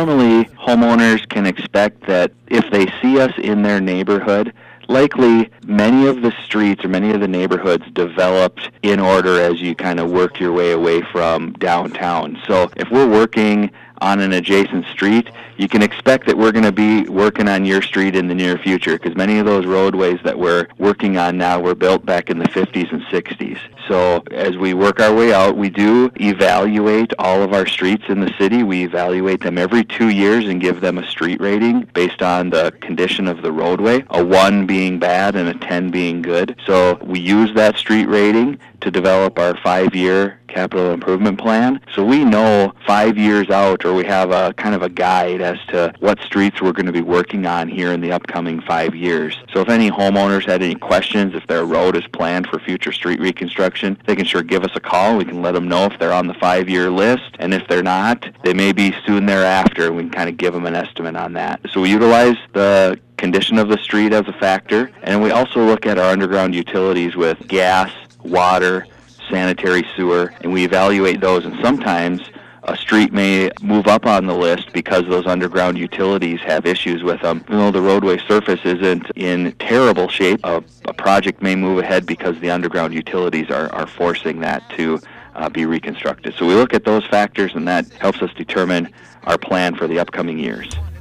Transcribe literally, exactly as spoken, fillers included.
normally homeowners can expect that if they see us in their neighborhood, likely many of the streets or many of the neighborhoods developed in order as you kind of work your way away from downtown. So if we're working on an adjacent street, you can expect that we're going to be working on your street in the near future, because many of those roadways that we're working on now were built back in the fifties and sixties. So as we work our way out, we do evaluate all of our streets in the city. We evaluate them every two years and give them a street rating based on the condition of the roadway, a one being bad and a ten being good. So we use that street rating to develop our five-year capital improvement plan. So we know five years out, or we have a kind of a guide as to what streets we're going to be working on here in the upcoming five years. So if any homeowners had any questions, if their road is planned for future street reconstruction, they can sure give us a call. We can let them know if they're on the five-year list, and if they're not, they may be soon thereafter. We can kind of give them an estimate on that. So we utilize the condition of the street as a factor, and we also look at our underground utilities with gas, water, sanitary sewer, and we evaluate those. And sometimes a street may move up on the list because those underground utilities have issues with them. Even though the roadway surface isn't in terrible shape, a, a project may move ahead because the underground utilities are, are forcing that to uh, be reconstructed. So we look at those factors, and that helps us determine our plan for the upcoming years.